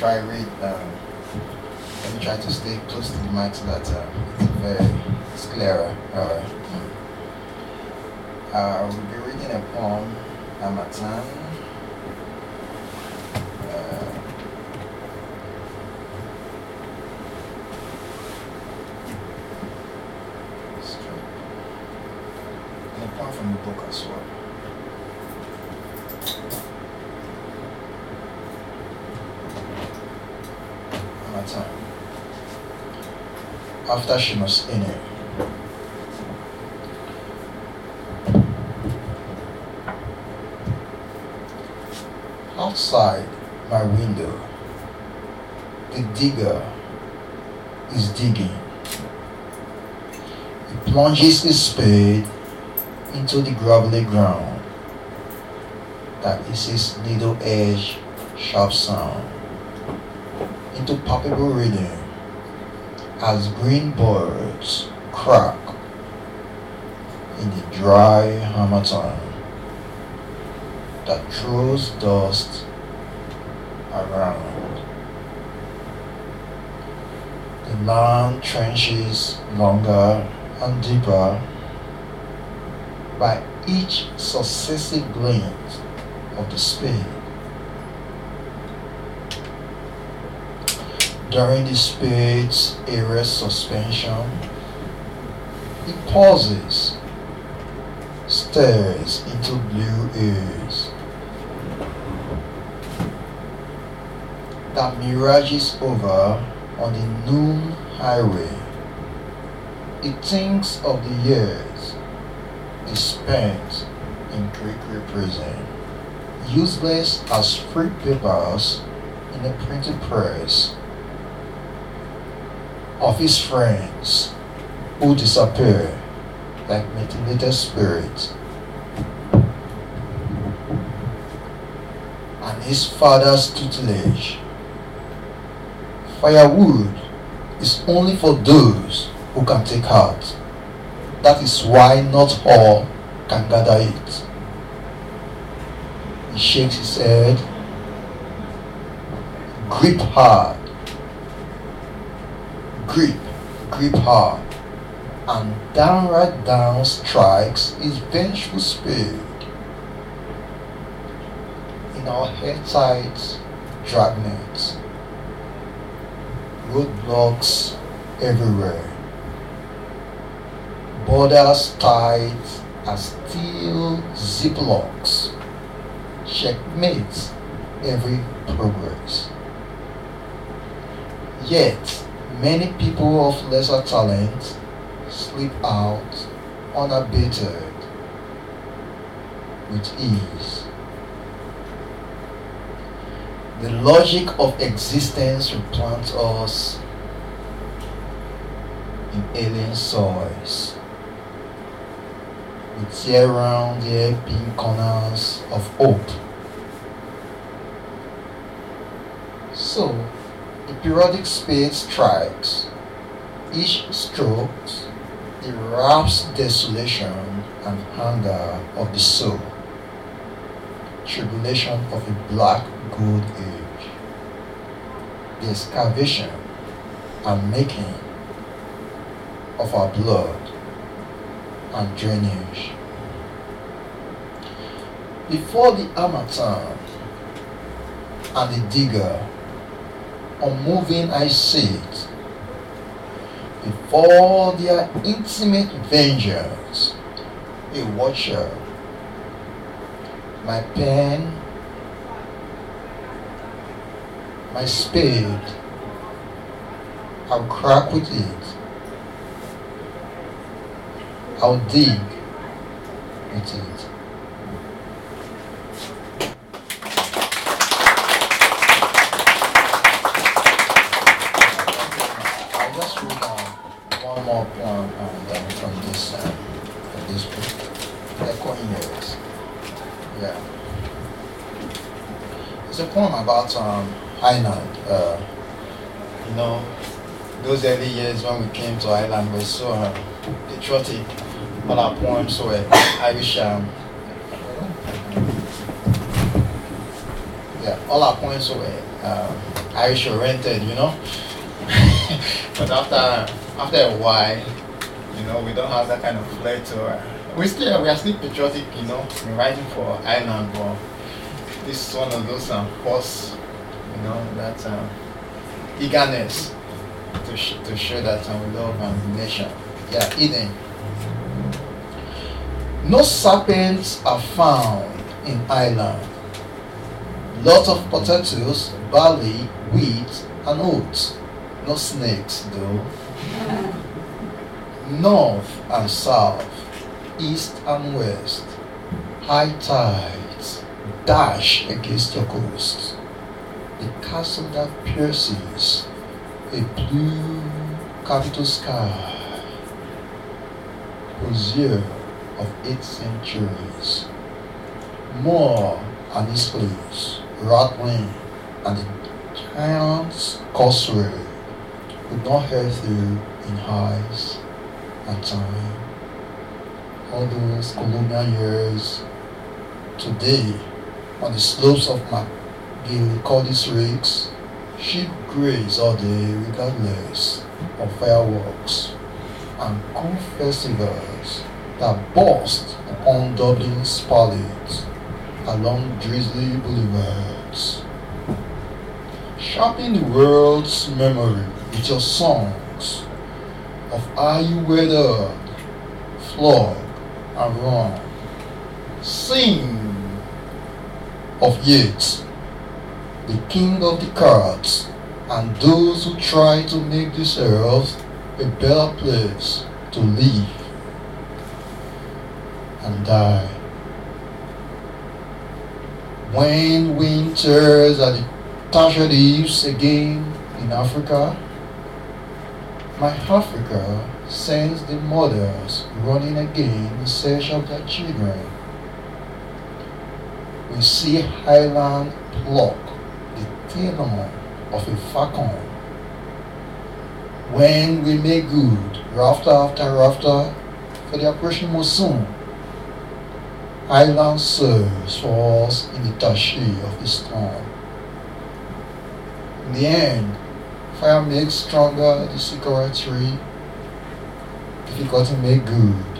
I read, let me try to stay close to the mic so that it's clearer. Alright. We'll be reading a poem, Amatan. And a poem from the book as well. Amatan. After Shinos Inu. Outside my window, the digger is digging. He plunges his spade into the gravelly ground. That is his needle-edge sharp sound, into palpable rhythm as green birds crack in the dry harmattan that throws dust around. The land trenches longer and deeper by each successive glint of the spade. During the spade's airless suspension, it pauses, stares into blue airs that mirages over on the noon highway. It thinks of the years it spent in Kirikiri prison, useless as free papers in a printing press, of his friends who disappear like mutilated spirits, and his father's tutelage. Firewood is only for those who can take heart. That is why not all can gather it. He shakes his head, grip hard, grip hard, and downright down strikes his vengeful spade in our airtight dragnets. Roadblocks everywhere, borders tight as steel ziplocks, checkmates every progress. Yet many people of lesser talent slip out unabated with ease. The logic of existence replants us in alien soils. We tear around the hairpin corners of hope. So, the periodic spade strikes. Each stroke erupts desolation and hunger of the soul, tribulation of a black gold age, the excavation and making of our blood and drainage. Before the harmattan and the digger, unmoving I sit, before their intimate vengeance, a watcher, my pen, my spade, I'll crack with it, I'll dig with it. I'll just read one more poem from this book, Echoing Years. Yeah. It's a poem about Highland. Those early years when we came to Ireland were so patriotic. All our poems were Irish. All our poems were Irish oriented, you know. But after a while, you know, we don't have that kind of flair to. We are still patriotic, you know, in writing for Ireland, but this is one of those force, you know, that eagerness to show that we love the nation. Yeah, Eden. No serpents are found in Ireland. Lots of potatoes, barley, wheat, and oats. No snakes, though. North and south, east and west, high tides dash against your coast. The castle that pierces a blue capital sky, Hosier of 8 centuries. Moore and his clothes, rattling, and the giant's causeway could not hear through in ice and time. All those colonial years, today, on the slopes of McGillicuddy's Rakes, sheep graze all day regardless of fireworks and cool festivals that burst upon Dublin's palates along drizzly boulevards. Sharpen the world's memory with your songs of how you weathered, flog, and run. Sing of Yeats, the king of the cards, and those who try to make this earth a better place to live and die. When winters are the Tasha leaves again in Africa, my Africa sends the mothers running again in search of their children. We see Highland pluck the tail of a falcon. When we make good rafter after rafter for the Operation Monsoon, Highland serves for us in the tashi of the storm. In the end, fire makes stronger the sycamore tree. Difficulty make good